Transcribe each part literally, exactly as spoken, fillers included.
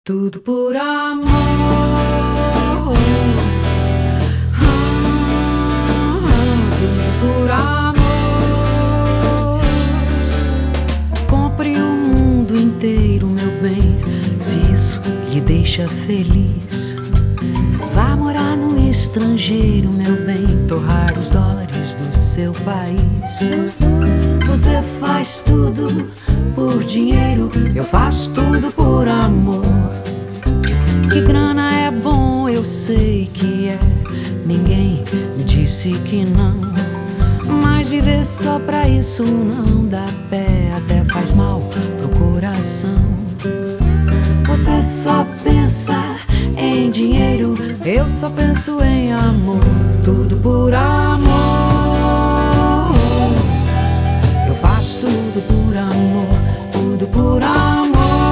Tudo por amor. Ah, tudo por amor. Compre o mundo inteiro, meu bem, se isso lhe deixa feliz. Vá morar no estrangeiro, meu bem, torrar os dólares do seu país. Você faz tudo por dinheiro, eu faço tudo por amor. Que grana é bom, eu sei que é, ninguém disse que não. Mas viver só pra isso não dá pé, até faz mal pro coração. Você só pensa em dinheiro, eu só penso em amor. Tudo por amor. Eu faço tudo por amor, tudo por amor.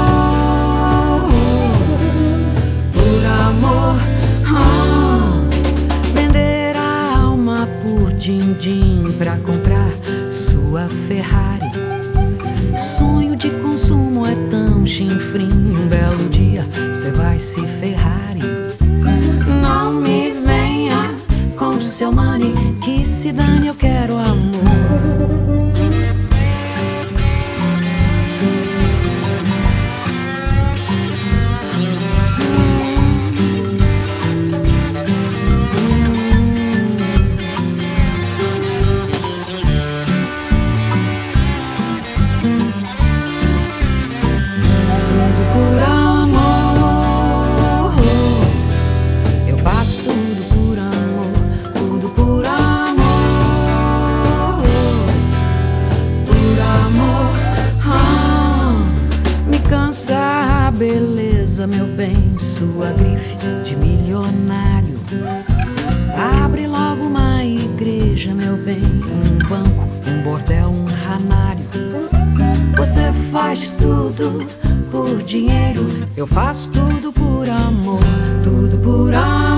Por amor. Ah. Vender a alma por din-din pra comprar sua Ferrari. Sonho de consumo é tão chinfrim, um belo dia cê vai se ferrar. Não me venha com seu money, que se dane, eu quero amor. Beleza, meu bem, sua grife de milionário. Abre logo uma igreja, meu bem, um banco, um bordel, um ranário. Você faz tudo por dinheiro, eu faço tudo por amor, tudo por amor.